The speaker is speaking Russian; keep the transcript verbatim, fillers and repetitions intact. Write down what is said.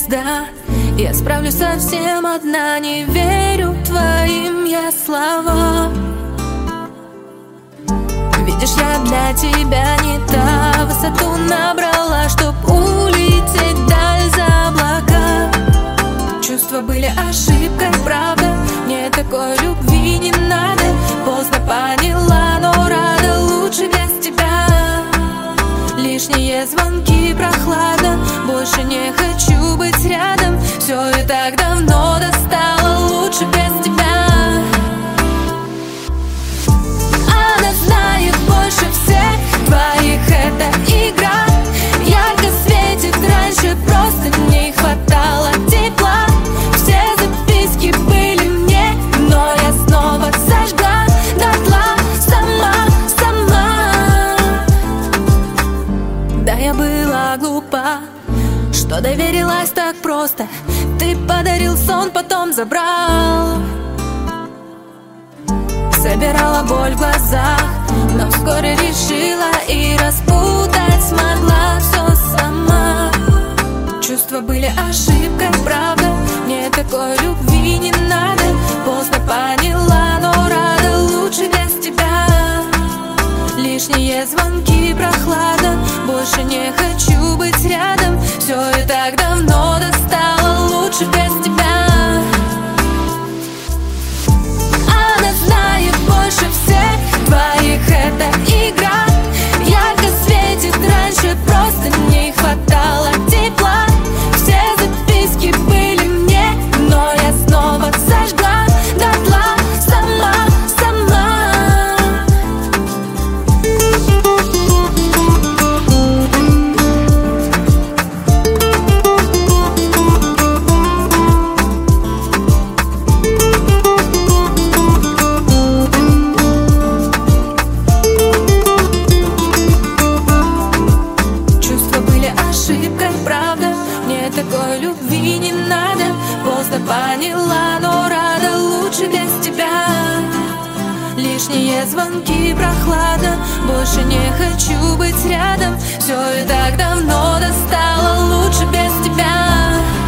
звезда. Я справлюсь совсем одна, не верю твоим я словам. Видишь, я для тебя не та высоту набрала, чтоб улететь вдаль за облака. Чувства были ошибкой, правда, мне такой любви не надо. Поздно поняла, но рада, лучше без тебя. Лишние звонки, прохлада, больше не хочу быть рядом. Все и так давно достало, лучше без тебя. Она знает больше всех твоих, это игра. Ярко светит, раньше просто не хватало тепла. Все записки были мне, но я снова сожгла дотла. Сама, сама. Да, я была глупа, что доверилась так просто. Ты подарил сон, потом забрал. Собирала боль в глазах, но вскоре решила и распутать смогла все сама. Чувства были ошибкой, правда, мне такой любви не надо. Поздно поняла, но рада, лучше без тебя. Лишние звонки, прохлада, больше не хочу быть рядом. Все и так давно достало, лучше без тебя. Она знает больше всех твоих, это игра. Ярко светит, раньше просто не хватало тепла. Все записки были мне, но я снова сожгла дотла. Сама, сама. Такой любви не надо. Поздно поняла, но рада, лучше без тебя. Лишние звонки, прохлада, больше не хочу быть рядом. Все и так давно достало, лучше без тебя.